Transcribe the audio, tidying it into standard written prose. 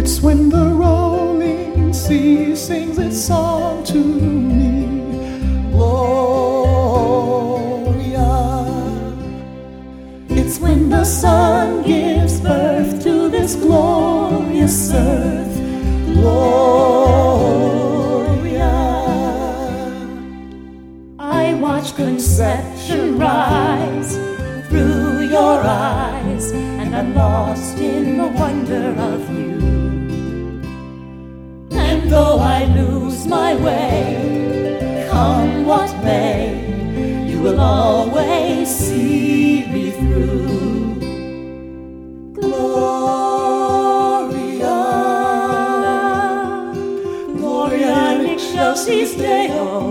It's when the rolling sea sings its song to me, Gloria. It's when the sun gives birth to this glorious earth, Gloria. I watch conception rise through your eyes, and I'm lost in the wonder of you. And though I lose my way, come what may, you will always see me through. Gloria, Gloria in excelsis Deo.